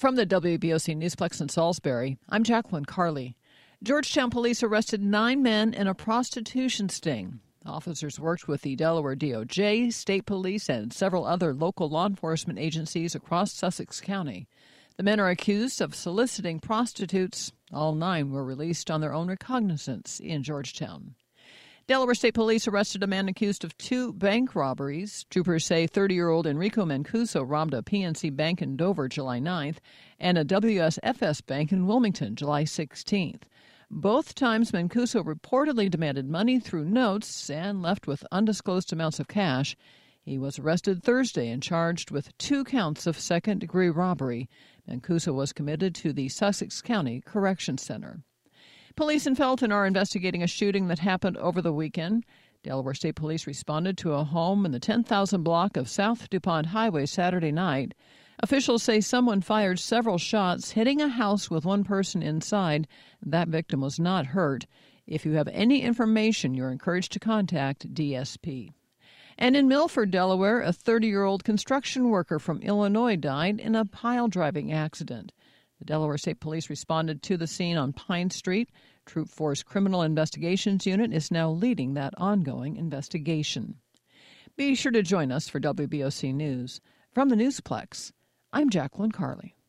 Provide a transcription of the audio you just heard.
From the WBOC Newsplex in Salisbury, I'm Jacqueline Carley. Georgetown police arrested 9 men in a prostitution sting. Officers worked with the Delaware DOJ, state police, and several other local law enforcement agencies across Sussex County. The men are accused of soliciting prostitutes. All 9 were released on their own recognizance in Georgetown. Delaware State Police arrested a man accused of 2 bank robberies. Troopers say 30-year-old Enrico Mancuso robbed a PNC bank in Dover July 9th and a WSFS bank in Wilmington July 16th. Both times, Mancuso reportedly demanded money through notes and left with undisclosed amounts of cash. He was arrested Thursday and charged with 2 counts of second-degree robbery. Mancuso was committed to the Sussex County Correction Center. Police in Felton are investigating a shooting that happened over the weekend. Delaware State Police responded to a home in the 10,000 block of South DuPont Highway Saturday night. Officials say someone fired several shots, hitting a house with one person inside. That victim was not hurt. If you have any information, you're encouraged to contact DSP. And in Milford, Delaware, a 30-year-old construction worker from Illinois died in a pile-driving accident. The Delaware State Police responded to the scene on Pine Street. Troop 4's Criminal Investigations Unit is now leading that ongoing investigation. Be sure to join us for WBOC News. From the Newsplex, I'm Jacqueline Carley.